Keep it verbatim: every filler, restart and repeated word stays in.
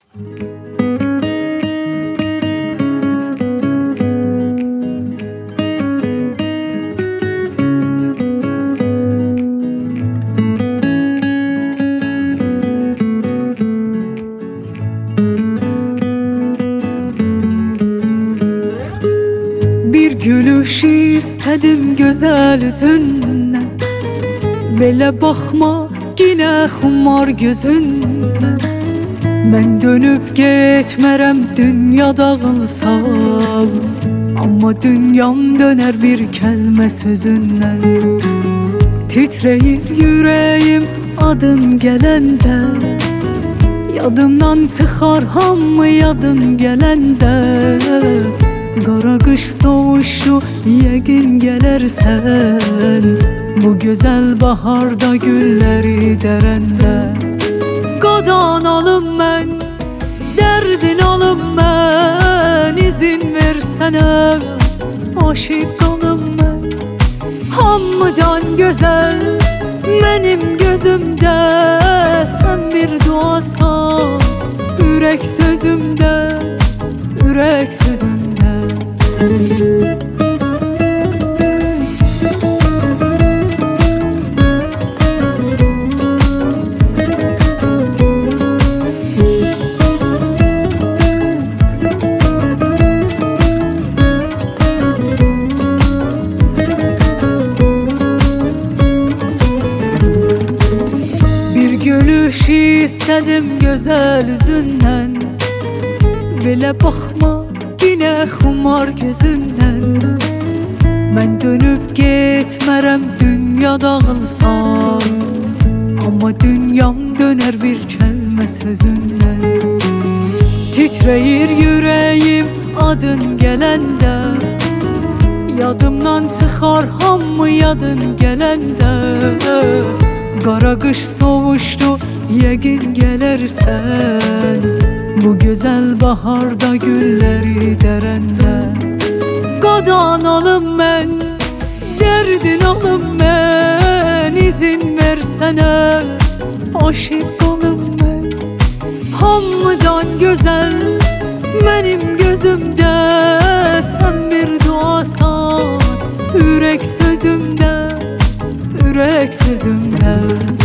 Bir gülüş istedim güzel üzünden, belə baxma yine xumar gözünden. Ben dönüp getmərəm dünya dağılsa, amma dünyam döner bir kəlmə sözündən. Titreyir yüreğim adın gələndə, yadımdan çıxar hamı yadın gələndə. Qara qış soğuşu yəqin gələrsən, bu gözəl baharda gülləri dərəndə. Qadan alım mən, dərdin alım mən, izin versənə aşiq qalım mən. Hamıdan gözəl mənim gözümdə, sən bir duasan ürək sözümdə, ürək sözümdə. Bir gülüş istedim güzel üzünden, belə baxma yine xumar gözünden. Ben dönüp getmərəm dünya dağılsa, amma dünyam döner bir kəlmə sözündən. Titreyir yüreğim adın gələndə, yadımdan çıxar hamı yadın gələndə. Qara qış soğuşdu yəqin gələrsən, bu gözəl baharda gülləri dərəndə. Qadan alım mən, dərdin alım mən, izin versənə aşiq qalım mən. Hamıdan gözəl mənim gözümdə, sən bir duasan ürək sözümdə, ürək sözümdə.